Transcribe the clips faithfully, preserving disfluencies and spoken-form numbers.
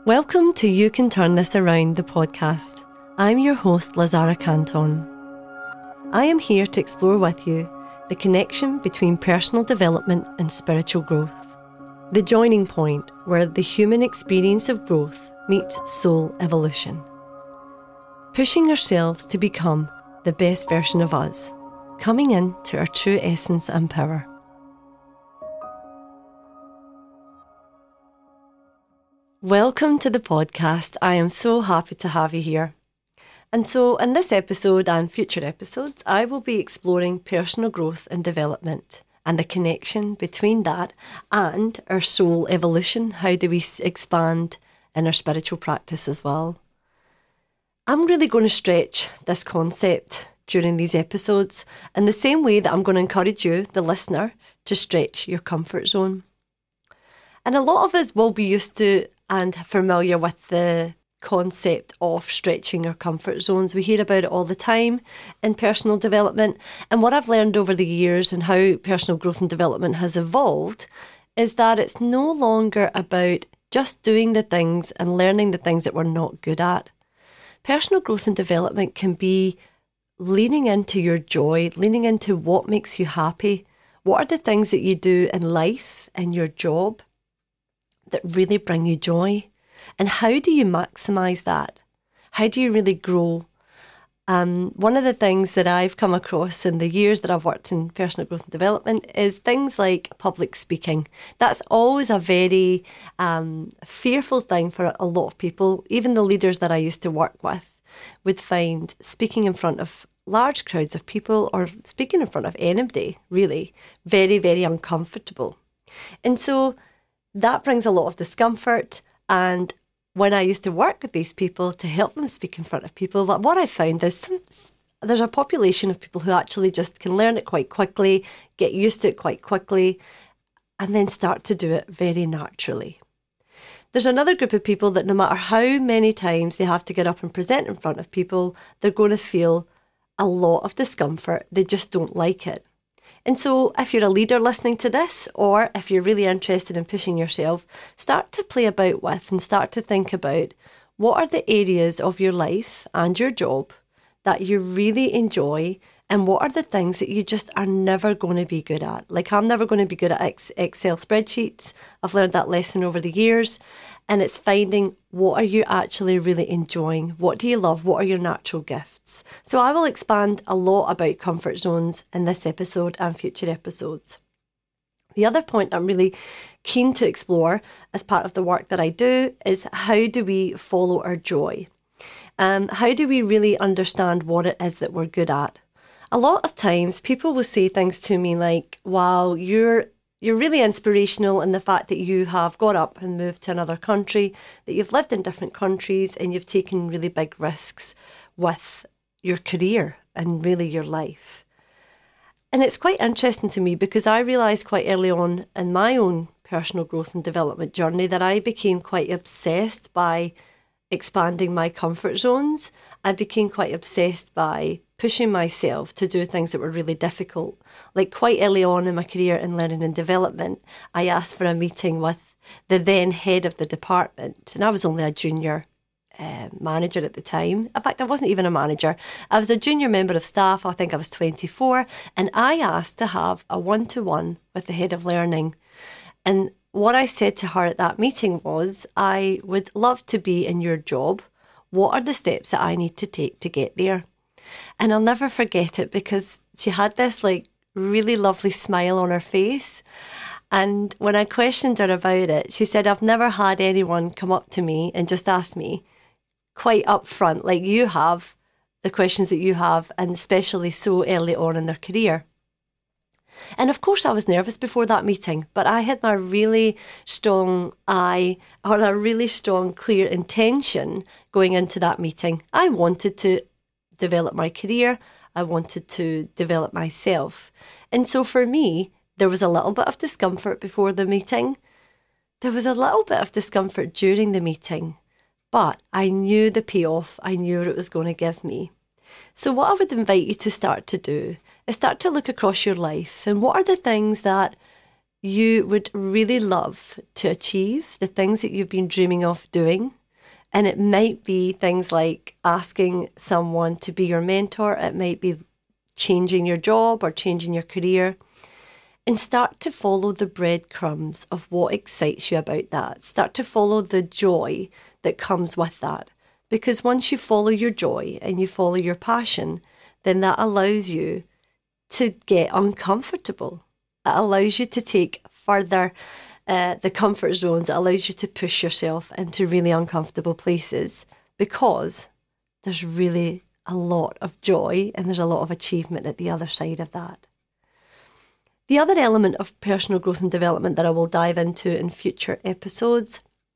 Welcome to You Can Turn This Around, the podcast. I'm your host, Lazara Canton. I am here to explore with you the connection between personal development and spiritual growth. The joining point where the human experience of growth meets soul evolution. Pushing ourselves to become the best version of us, coming into our true essence and power. Welcome to the podcast. I am so happy to have you here. And so in this episode and future episodes, I will be exploring personal growth and development and the connection between that and our soul evolution. How do we expand in our spiritual practice as well? I'm really going to stretch this concept during these episodes in the same way that I'm going to encourage you, the listener, to stretch your comfort zone. And a lot of us will be used to and familiar with the concept of stretching our comfort zones. We hear about it all the time in personal development. And what I've learned over the years and how personal growth and development has evolved is that it's no longer about just doing the things and learning the things that we're not good at. Personal growth and development can be leaning into your joy, leaning into what makes you happy. What are the things that you do in life, in your job, that really bring you joy? And how do you maximise that? How do you really grow? Um, one of the things that I've come across in the years that I've worked in personal growth and development is things like public speaking. That's always a very um, fearful thing for a lot of people. Even the leaders that I used to work with would find speaking in front of large crowds of people or speaking in front of anybody, really, very, very uncomfortable. And so that brings a lot of discomfort. And when I used to work with these people to help them speak in front of people, what I found is some, there's a population of people who actually just can learn it quite quickly, get used to it quite quickly, and then start to do it very naturally. There's another group of people that no matter how many times they have to get up and present in front of people, they're going to feel a lot of discomfort. They just don't like it. And so if you're a leader listening to this, or if you're really interested in pushing yourself, start to play about with and start to think about what are the areas of your life and your job that you really enjoy, and what are the things that you just are never going to be good at. Like, I'm never going to be good at Excel spreadsheets. I've learned that lesson over the years. And it's finding what are you actually really enjoying? What do you love? What are your natural gifts? So I will expand a lot about comfort zones in this episode and future episodes. The other point I'm really keen to explore as part of the work that I do is how do we follow our joy? Um, how do we really understand what it is that we're good at? A lot of times people will say things to me like, wow, you're You're really inspirational in the fact that you have got up and moved to another country, that you've lived in different countries and you've taken really big risks with your career and really your life. And it's quite interesting to me because I realised quite early on in my own personal growth and development journey that I became quite obsessed by expanding my comfort zones. I became quite obsessed by pushing myself to do things that were really difficult. Like quite early on in my career in learning and development, I asked for a meeting with the then head of the department, and I was only a junior uh, manager at the time. In fact, I wasn't even a manager. I was a junior member of staff. I think I was twenty-four, and I asked to have a one-to-one with the head of learning. And what I said to her at that meeting was, I would love to be in your job. What are the steps that I need to take to get there? And I'll never forget it because she had this like really lovely smile on her face. And when I questioned her about it, she said, I've never had anyone come up to me and just ask me quite upfront, like you have, the questions that you have, and especially so early on in their career. And of course I was nervous before that meeting, but I had my really strong eye or a really strong, clear intention going into that meeting. I wanted to develop my career. I wanted to develop myself. And so for me, there was a little bit of discomfort before the meeting. There was a little bit of discomfort during the meeting, but I knew the payoff. I knew what it was going to give me. So what I would invite you to start to do is start to look across your life and what are the things that you would really love to achieve the things that you've been dreaming of doing. And it might be things like asking someone to be your mentor. It might be changing your job or changing your career. And start to follow the breadcrumbs of what excites you about that. Start to follow the joy that comes with that. Because once you follow your joy and you follow your passion, then that allows you to get uncomfortable. It allows you to take further uh, the comfort zones. It allows you to push yourself into really uncomfortable places because there's really a lot of joy and there's a lot of achievement at the other side of that. The other element of personal growth and development that I will dive into in future episodes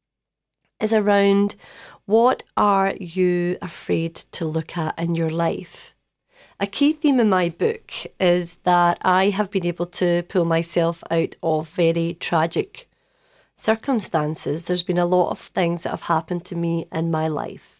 is around what are you afraid to look at in your life? A key theme in my book is that I have been able to pull myself out of very tragic circumstances. There's been a lot of things that have happened to me in my life.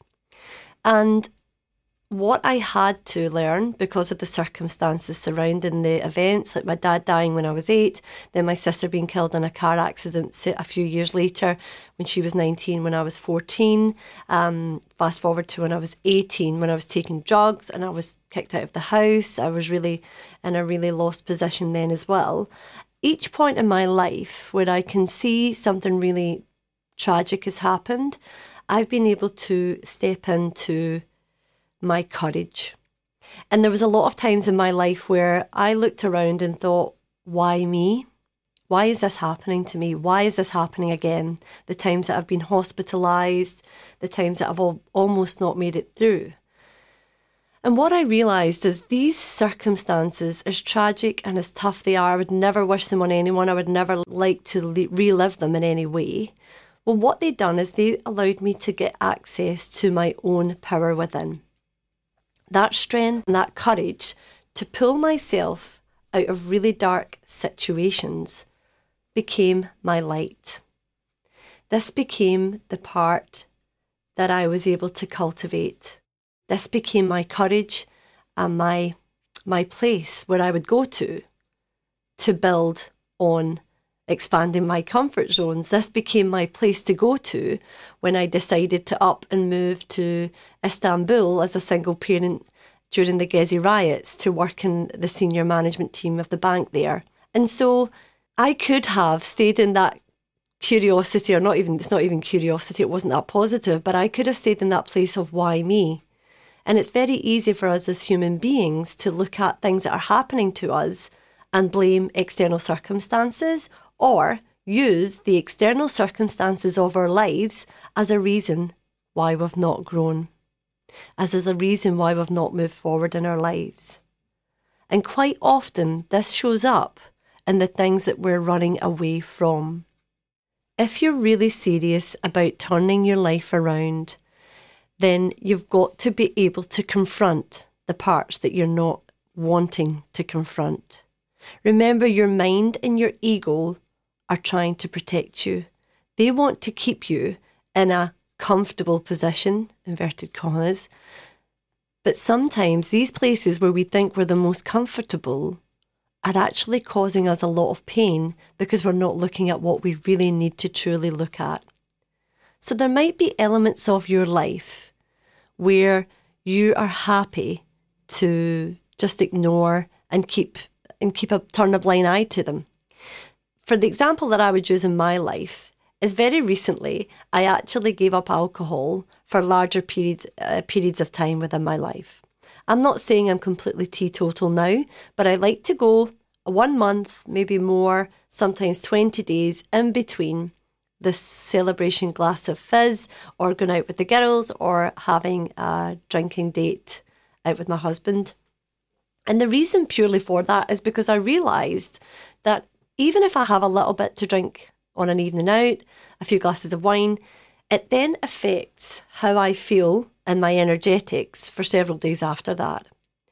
And what I had to learn because of the circumstances surrounding the events, like my dad dying when I was eight, then my sister being killed in a car accident a few years later when she was nineteen, when I was fourteen, um, fast forward to when I was eighteen, when I was taking drugs and I was kicked out of the house. I was really in a really lost position then as well. Each point in my life where I can see something really tragic has happened, I've been able to step into my courage. And there was a lot of times in my life where I looked around and thought, why me? Why is this happening to me? Why is this happening again? The times that I've been hospitalised, the times that I've all, almost not made it through. And what I realised is these circumstances, as tragic and as tough they are, I would never wish them on anyone. I would never like to le- relive them in any way. Well, what they'd done is they allowed me to get access to my own power within. That strength and that courage to pull myself out of really dark situations became my light. This became the part that I was able to cultivate. This became my courage and my, my place where I would go to to build on expanding my comfort zones. This became my place to go to when I decided to up and move to Istanbul as a single parent during the Gezi riots to work in the senior management team of the bank there. And so I could have stayed in that curiosity, or not even, it's not even curiosity, it wasn't that positive, but I could have stayed in that place of why me? And it's very easy for us as human beings to look at things that are happening to us and blame external circumstances, or use the external circumstances of our lives as a reason why we've not grown, as a reason why we've not moved forward in our lives. And quite often this shows up in the things that we're running away from. If you're really serious about turning your life around, then you've got to be able to confront the parts that you're not wanting to confront. Remember, your mind and your ego are trying to protect you. They want to keep you in a comfortable position, inverted commas. But sometimes these places where we think we're the most comfortable are actually causing us a lot of pain because we're not looking at what we really need to truly look at. So there might be elements of your life where you are happy to just ignore and keep and keep a turn a blind eye to them. For the example that I would use in my life is very recently I actually gave up alcohol for larger periods uh, periods of time within my life. I'm not saying I'm completely teetotal now, but I like to go one month, maybe more, sometimes twenty days in between the celebration glass of fizz or going out with the girls or having a drinking date out with my husband. And the reason purely for that is because I realised that even if I have a little bit to drink on an evening out, a few glasses of wine, it then affects how I feel and my energetics for several days after that.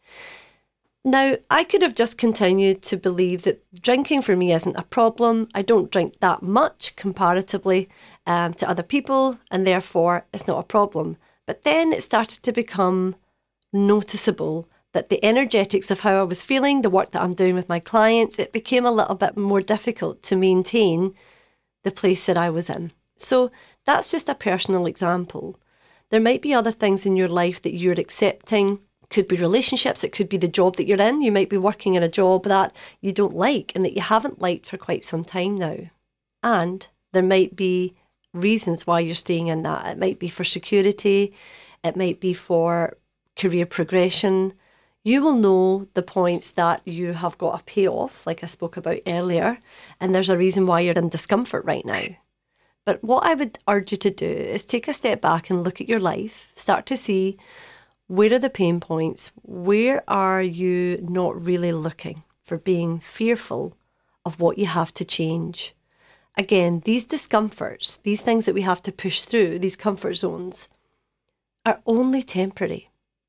Now, I could have just continued to believe that drinking for me isn't a problem. I don't drink that much comparatively um, to other people, and therefore it's not a problem. But then it started to become noticeable that the energetics of how I was feeling, the work that I'm doing with my clients, it became a little bit more difficult to maintain the place that I was in. So that's just a personal example. There might be other things in your life that you're accepting. It could be relationships, it could be the job that you're in. You might be working in a job that you don't like and that you haven't liked for quite some time now. And there might be reasons why you're staying in that. It might be for security, it might be for career progression. You will know the points that you have got a payoff, like I spoke about earlier, and there's a reason why you're in discomfort right now. But what I would urge you to do is take a step back and look at your life, start to see where are the pain points, where are you not really looking for being fearful of what you have to change. Again, these discomforts, these things that we have to push through, these comfort zones, are only temporary.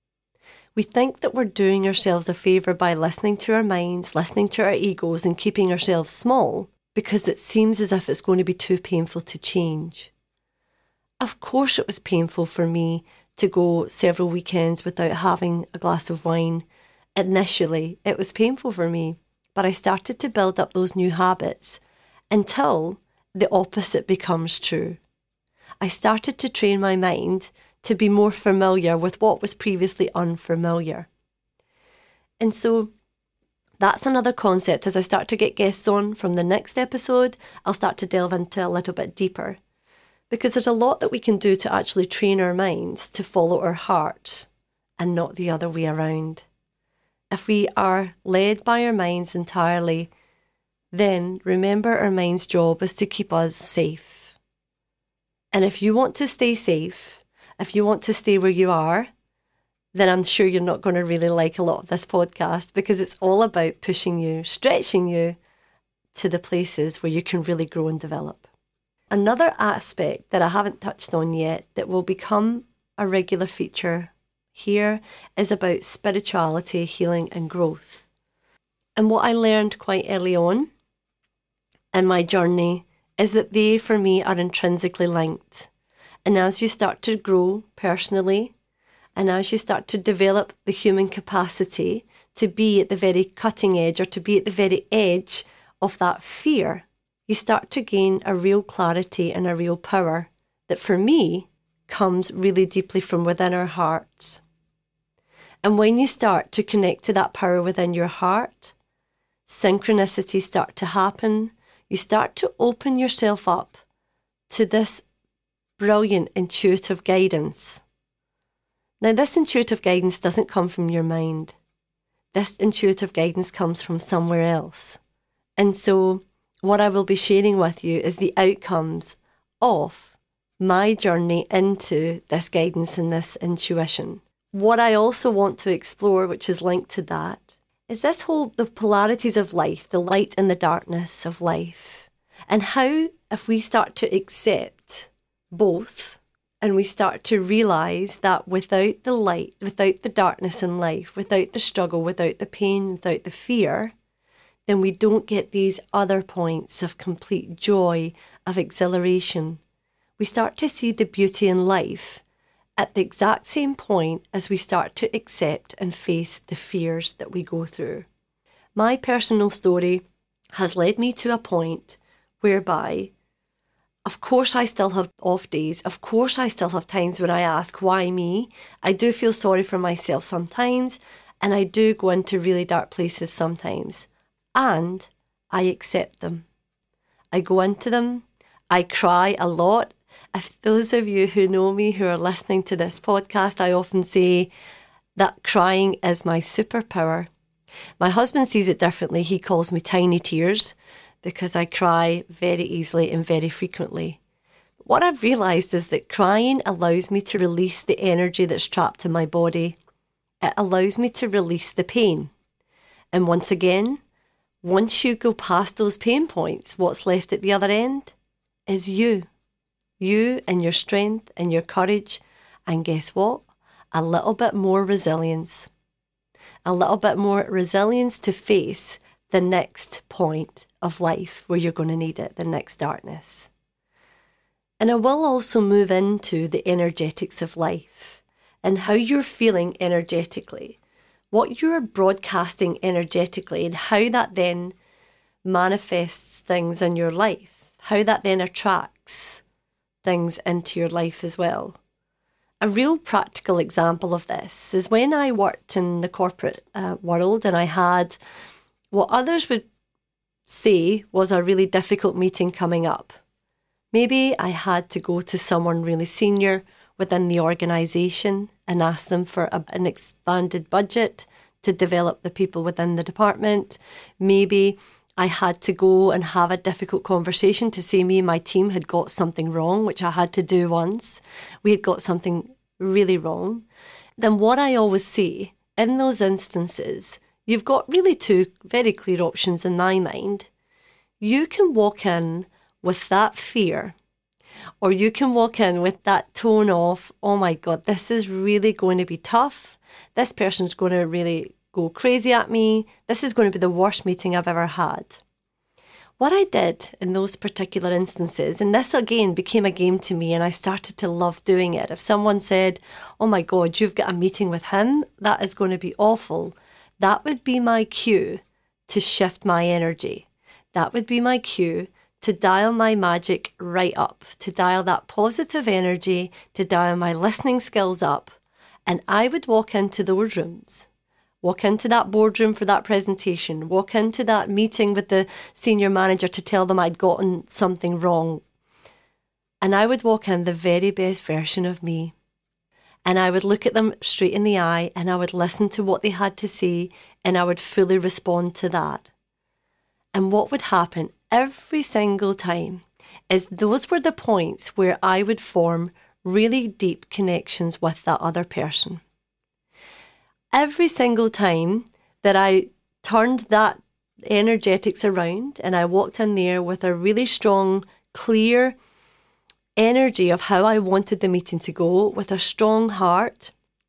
We think that we're doing ourselves a favour by listening to our minds, listening to our egos and keeping ourselves small because it seems as if it's going to be too painful to change. Of course it was painful for me to go several weekends without having a glass of wine. Initially, it was painful for me, but I started to build up those new habits until the opposite becomes true. I started to train my mind to be more familiar with what was previously unfamiliar. And so that's another concept. As I start to get guests on from the next episode, I'll start to delve into a little bit deeper. Because there's a lot that we can do to actually train our minds to follow our hearts and not the other way around. If we are led by our minds entirely, then remember our mind's job is to keep us safe. And if you want to stay safe, if you want to stay where you are, then I'm sure you're not going to really like a lot of this podcast because it's all about pushing you, stretching you to the places where you can really grow and develop. Another aspect that I haven't touched on yet that will become a regular feature here is about spirituality, healing and growth. And what I learned quite early on in my journey is that they, for me, are intrinsically linked. And as you start to grow personally, and as you start to develop the human capacity to be at the very cutting edge or to be at the very edge of that fear, you start to gain a real clarity and a real power that for me comes really deeply from within our hearts. And when you start to connect to that power within your heart, synchronicities start to happen. You start to open yourself up to this brilliant intuitive guidance. Now, this intuitive guidance doesn't come from your mind. This intuitive guidance comes from somewhere else. And so what I will be sharing with you is the outcomes of my journey into this guidance and this intuition. What I also want to explore, which is linked to that, is this whole, the polarities of life, the light and the darkness of life, and how if we start to accept both, and we start to realise that without the light, without the darkness in life, without the struggle, without the pain, without the fear, then we don't get these other points of complete joy, of exhilaration. We start to see the beauty in life at the exact same point as we start to accept and face the fears that we go through. My personal story has led me to a point whereby of course I still have off days. Of course I still have times when I ask, why me? I do feel sorry for myself sometimes, and I do go into really dark places sometimes. And I accept them. I go into them. I cry a lot. If those of you who know me, who are listening to this podcast, I often say that crying is my superpower. My husband sees it differently. He calls me tiny tears, because I cry very easily and very frequently. What I've realised is that crying allows me to release the energy that's trapped in my body. It allows me to release the pain. And once again, once you go past those pain points, what's left at the other end is you. You and your strength and your courage. And guess what? A little bit more resilience. A little bit more resilience to face the next point of life where you're going to need it, the next darkness. And I will also move into the energetics of life and how you're feeling energetically. what you're broadcasting energetically and how that then manifests things in your life, how that then attracts things into your life as well. A real practical example of this is when I worked in the corporate uh, world and I had what others would say was a really difficult meeting coming up. Maybe I had to go to someone really senior within the organisation and ask them for a, an expanded budget to develop the people within the department. Maybe I had to go and have a difficult conversation to say me and my team had got something wrong, which I had to do once. We had got something really wrong. Then what I always say in those instances, you've got really two very clear options in my mind. You can walk in with that fear, or you can walk in with that tone of, oh my God, this is really going to be tough. This person's going to really go crazy at me. This is going to be the worst meeting I've ever had. What I did in those particular instances, and this again became a game to me and I started to love doing it. If someone said, oh my God, you've got a meeting with him, that is going to be awful. That would be my cue to shift my energy. That would be my cue to dial my magic right up, to dial that positive energy, to dial my listening skills up. And I would walk into those rooms, walk into that boardroom for that presentation, walk into that meeting with the senior manager to tell them I'd gotten something wrong. And I would walk in the very best version of me. And I would look at them straight in the eye and I would listen to what they had to say and I would fully respond to that. And what would happen every single time is those were the points where I would form really deep connections with that other person. Every single time that I turned that energetics around and I walked in there with a really strong, clear energy of how I wanted the meeting to go, with a strong heart,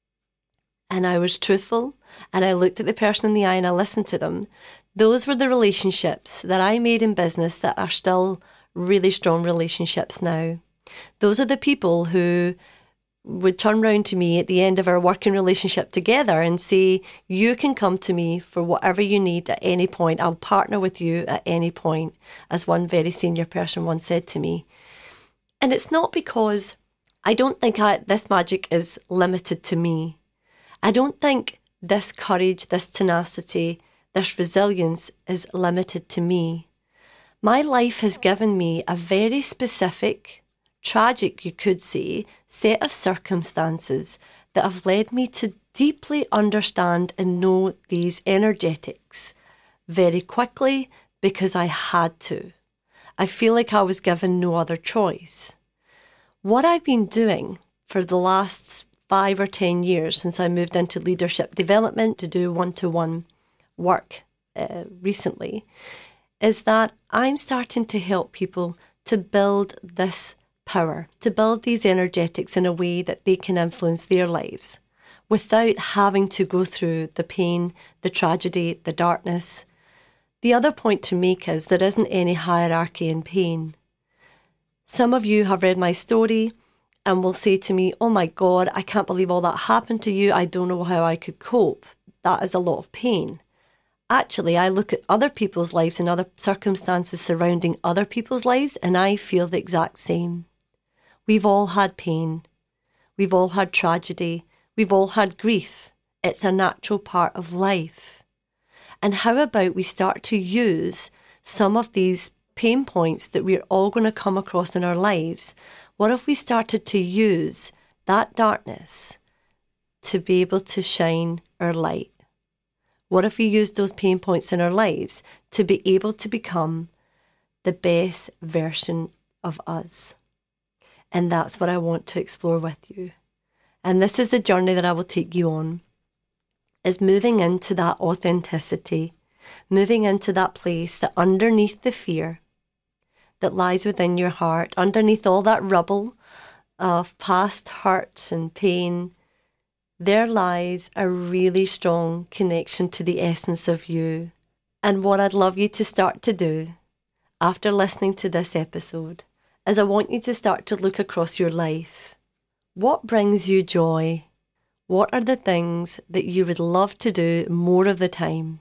and I was truthful and I looked at the person in the eye and I listened to them, those were the relationships that I made in business that are still really strong relationships now. Those are the people who would turn round to me at the end of our working relationship together and say, you can come to me for whatever you need at any point. I'll partner with you at any point, as one very senior person once said to me. And it's not because I don't think I, this magic is limited to me. I don't think this courage, this tenacity, this resilience is limited to me. My life has given me a very specific, tragic, you could say, set of circumstances that have led me to deeply understand and know these energetics very quickly because I had to. I feel like I was given no other choice. What I've been doing for the last five or ten years since I moved into leadership development to do one-to-one work uh, recently is that I'm starting to help people to build this power, to build these energetics in a way that they can influence their lives without having to go through the pain, the tragedy, the darkness. The other point to make is there isn't any hierarchy in pain. Some of you have read my story and will say to me, oh my God, I can't believe all that happened to you. I don't know how I could cope. That is a lot of pain. Actually, I look at other people's lives and other circumstances surrounding other people's lives and I feel the exact same. We've all had pain. We've all had tragedy. We've all had grief. It's a natural part of life. And how about we start to use some of these pain points that we're all going to come across in our lives? What if we started to use that darkness to be able to shine our light? What if we used those pain points in our lives to be able to become the best version of us? And that's what I want to explore with you. And this is a journey that I will take you on, is moving into that authenticity, moving into that place that underneath the fear that lies within your heart, underneath all that rubble of past hurts and pain, there lies a really strong connection to the essence of you. And what I'd love you to start to do after listening to this episode is I want you to start to look across your life. What brings you joy? What are the things that you would love to do more of the time?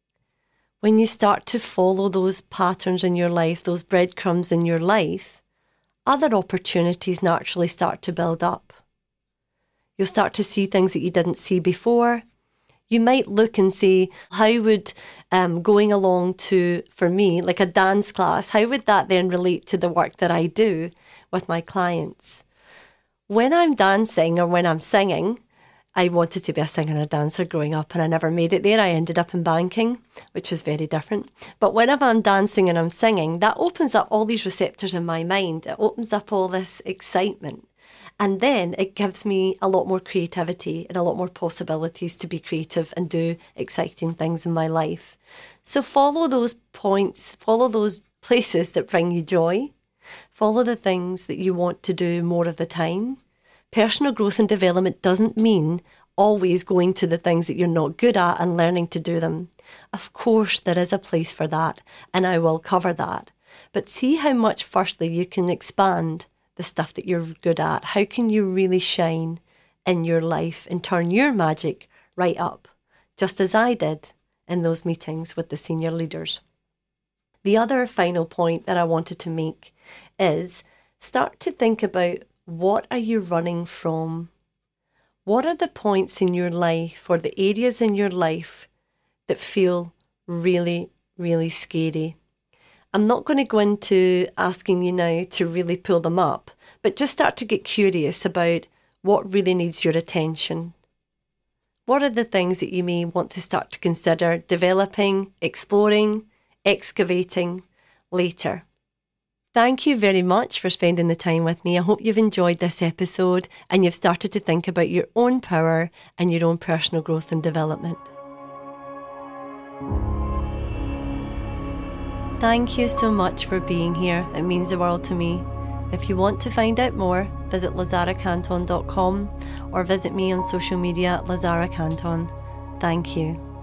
When you start to follow those patterns in your life, those breadcrumbs in your life, other opportunities naturally start to build up. You'll start to see things that you didn't see before. You might look and say, how would um, going along to, for me, like a dance class, how would that then relate to the work that I do with my clients? When I'm dancing or when I'm singing, I wanted to be a singer and a dancer growing up and I never made it there. I ended up in banking, which was very different. But whenever I'm dancing and I'm singing, that opens up all these receptors in my mind. It opens up all this excitement. And then it gives me a lot more creativity and a lot more possibilities to be creative and do exciting things in my life. So follow those points, follow those places that bring you joy. Follow the things that you want to do more of the time. Personal growth and development doesn't mean always going to the things that you're not good at and learning to do them. Of course, there is a place for that, and I will cover that. But see how much, firstly, you can expand the stuff that you're good at. How can you really shine in your life and turn your magic right up, just as I did in those meetings with the senior leaders. The other final point that I wanted to make is start to think about, what are you running from? What are the points in your life or the areas in your life that feel really, really scary? I'm not going to go into asking you now to really pull them up, but just start to get curious about what really needs your attention. What are the things that you may want to start to consider developing, exploring, excavating later? Thank you very much for spending the time with me. I hope you've enjoyed this episode and you've started to think about your own power and your own personal growth and development. Thank you so much for being here. It means the world to me. If you want to find out more, visit lazara canton dot com or visit me on social media at Lazara Canton. Thank you.